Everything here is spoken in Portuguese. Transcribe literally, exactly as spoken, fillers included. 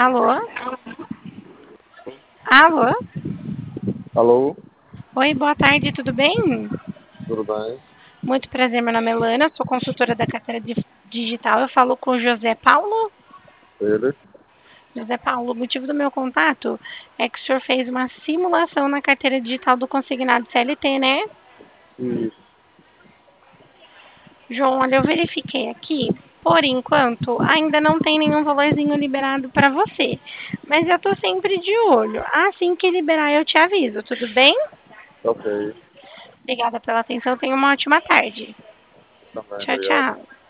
Alô? Alô? Alô, Oi, boa tarde, tudo bem? tudo bem? Muito prazer, meu nome é Lana, sou consultora da carteira di- digital. Eu falo com o José Paulo. Ele? José Paulo, o motivo do meu contato é que o senhor fez uma simulação na carteira digital do consignado C L T, né? Isso. João, olha, eu verifiquei aqui. Por enquanto, ainda não tem nenhum valorzinho liberado para você. Mas eu tô sempre de olho. Assim que liberar, eu te aviso, tudo bem? Ok. Obrigada pela atenção, tenha uma ótima tarde. Também, Tchau, obrigado. tchau.